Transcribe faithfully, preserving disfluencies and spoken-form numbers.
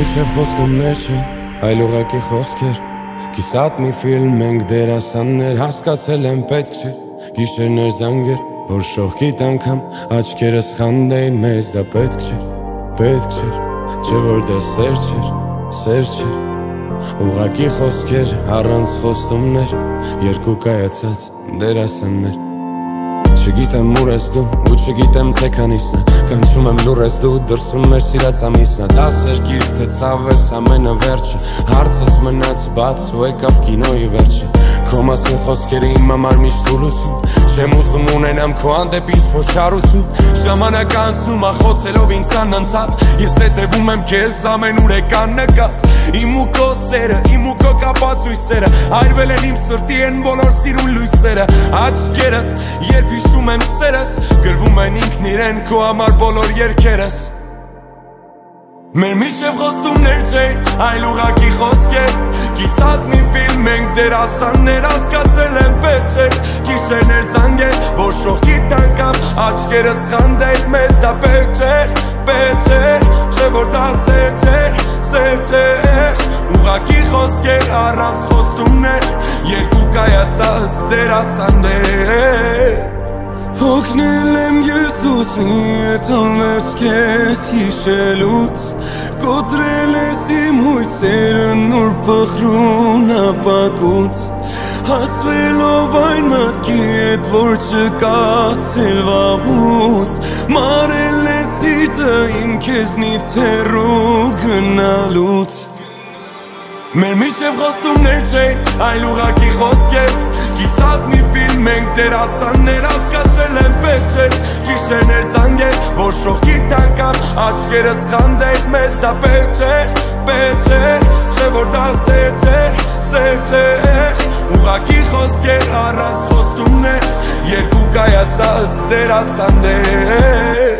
մինչև խոստումներ չեն, այլ ուղղակի խոսքեր Կիսատ մի ֆիլմ ենք դերասաններ Հասկացել եմ պետք չէ Գիշերներ զանգեր, որ շողքիդ անգամ Աչքերս խանդեին մեզ դա պետք չէր Պետք չէր, չէ որ դա սեր չէր, սեր չէր Ուղղակի խոսքեր, առանց խոստումներ Երկու կայացած դերասաններ Չգիտեմ ուր ես դու, ու չգիտեմ թե քանիսն է Կանչում եմ լուր ես դու, դրսում մեր սիրած ամիսն է Դասեր գիր, թե ցավ ես ամենը վերջը Հարցս մնաց բաց ու եկավ կինոյի վերջը Քո մասին խոսքերի իմ համար միշտ ուլուցում Չեմ ուզում ունենամ քո հանդեպ ինչ-որ չարություն Ժամանակ անցնում ախոցելով ինձ անընդհատ Ես հետևում եմ քեզ ամենուր եկան նկատ Իմ ու քո սերը, իմ ու քո կապացույցերը Այրվել են իմ սրտի են բոլոր սիրուն լույսերը Աչքերդ, երբ հիշում եմ սերս Գրվում են ինքն իրեն քո համար բոլոր երգերս Մեր միջև խոստումներ չէին, այլ ուղղակի խոսքեր Կիսատ մի ֆիլմ ենք դերասաններ Հասկացել եմ պետք չէր Գիշերներ զանգեր, որ շողքիդ անգամ Աչքերս խանդեին մեզ դա պետք չէր Պետք չէր, չէ որ դա սեր չէր, սեր չէր Ուղղակի խոսքեր, առանց խոստումներ Երկու կայացած դերասաններ Հոգնել եմ ես ուսնի էտ անվերջ կես հիշելուց Կոտրել ես իմ հույսերը նոր պխրուն ապակուց Հաստվելով այն մատքի էտ որ չկաս էլ վաղուց Մարել ես սիրտը իմ քեզնից հեռու գնալուց Մեր միջև խոստումներ չէին, այլ ուղղակի խոսքեր Կիսատ մի ֆիլմ ենք դերասաններ Հասկացել եմ պետք չէր Գիշերներ զանգեր, որ շողքիդ անգամ Աչքերս խանդեին մեզ դա պետք չէր Պետք չէր, չէ որ դա սեր չէր, սեր չէր Ուղղակի խոսքեր, առանց խոստումներ Երկու կայացած դերասաններ